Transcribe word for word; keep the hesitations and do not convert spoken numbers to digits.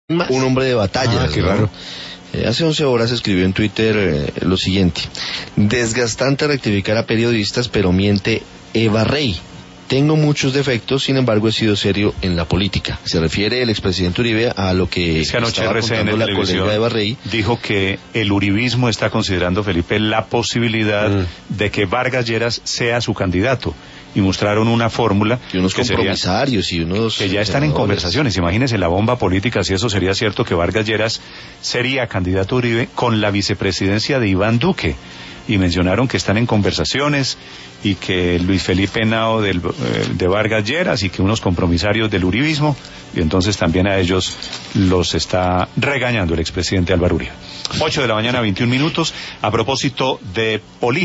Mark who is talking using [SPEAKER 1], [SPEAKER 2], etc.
[SPEAKER 1] un hombre de batalla.
[SPEAKER 2] Ah, qué raro.
[SPEAKER 1] Eh, hace once horas escribió en Twitter eh, lo siguiente: desgastante rectificar a periodistas, pero miente Eva Rey. Tengo muchos defectos, sin embargo he sido serio en la política. Se refiere el expresidente Uribe a lo que,
[SPEAKER 2] es que anoche
[SPEAKER 1] estaba
[SPEAKER 2] R C N
[SPEAKER 1] contando la colega Eva Rey.
[SPEAKER 2] Dijo que el uribismo está considerando, Felipe, la posibilidad mm. de que Vargas Lleras sea su candidato. Y mostraron una fórmula
[SPEAKER 1] y unos
[SPEAKER 2] que
[SPEAKER 1] compromisarios
[SPEAKER 2] sería,
[SPEAKER 1] y unos
[SPEAKER 2] que ya están en conversaciones. Imagínense la bomba política, si eso sería cierto, que Vargas Lleras sería candidato a Uribe con la vicepresidencia de Iván Duque. Y mencionaron que están en conversaciones y que Luis Felipe Henao del, eh, de Vargas Lleras y que unos compromisarios del uribismo, y entonces también a ellos los está regañando el expresidente Álvaro Uribe. ocho de la mañana, veintiún minutos, a propósito de política.